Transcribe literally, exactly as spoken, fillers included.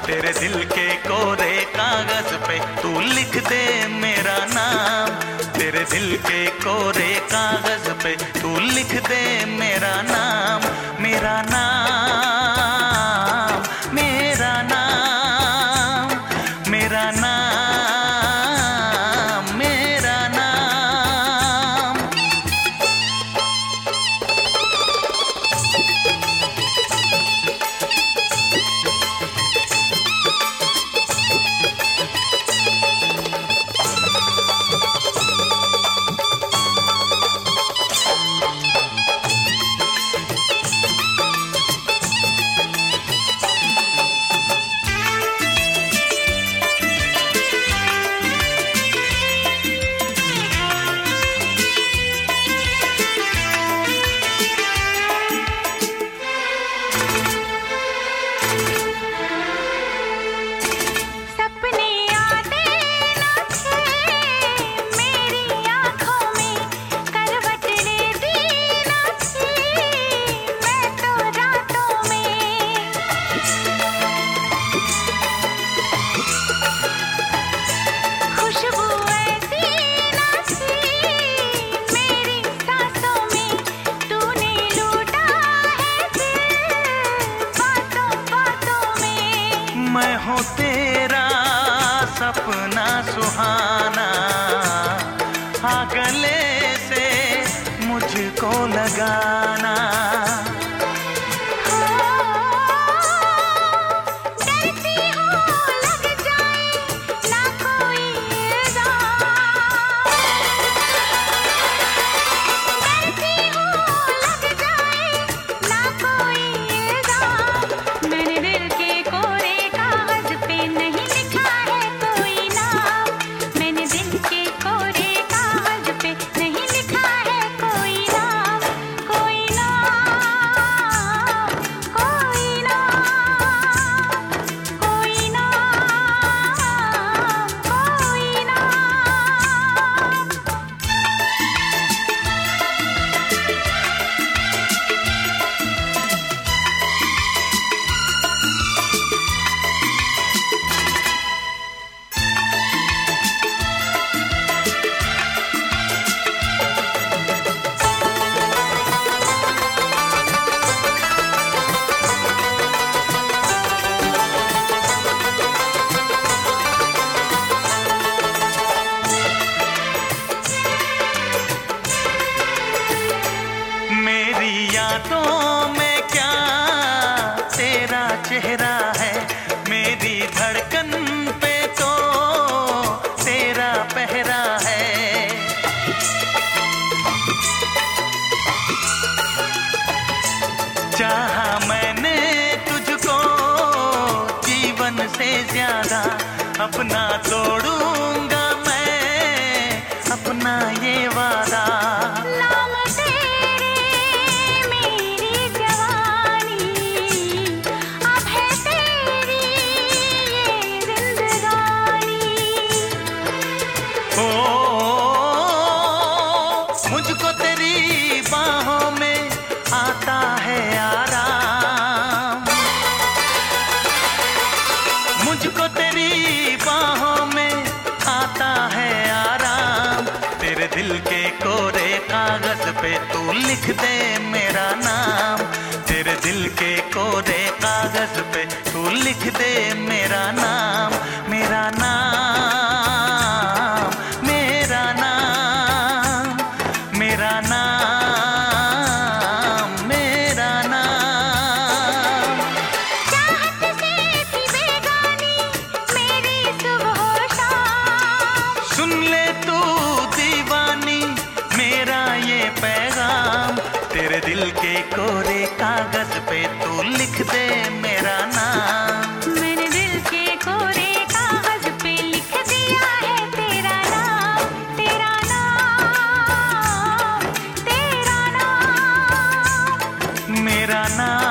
तेरे दिल के कोरे कागज पे तू लिख दे मेरा नाम। तेरे दिल के कोरे कागज पे तू लिख दे मेरा नाम। मेरा नाम, मेरा नाम, मेरा नाम, मेरा नाम। मैं हूँ तेरा सपना सुहाना, आ गले से मुझको लगाना। यादों में क्या तेरा चेहरा है, मेरी धड़कन पे तो तेरा पहरा है। चाहा मैंने तुझको जीवन से ज्यादा, अपना तोड़ूंगा मैं अपना ये वादा। मुझको तेरी बाहों में आता है आराम, मुझको तेरी बाहों में आता है आराम। तेरे दिल के कोरे कागज पे तू लिख दे मेरा नाम। तेरे दिल के कोरे कागज पे तू लिख दे मेरा नाम। मेरा नाम, मेरा नाम, मेरा नाम, मेरा नाम। चाहत से थी बेगानी मेरी सुबह शाम, सुन ले तू दीवानी मेरा ये पैगाम। तेरे दिल के कोरे कागज पे तू लिख दे मेरा नाम। मैंने दिल के कोरे कागज पे लिख दिया है तेरा नाम। तेरा नाम, तेरा नाम, मेरा नाम।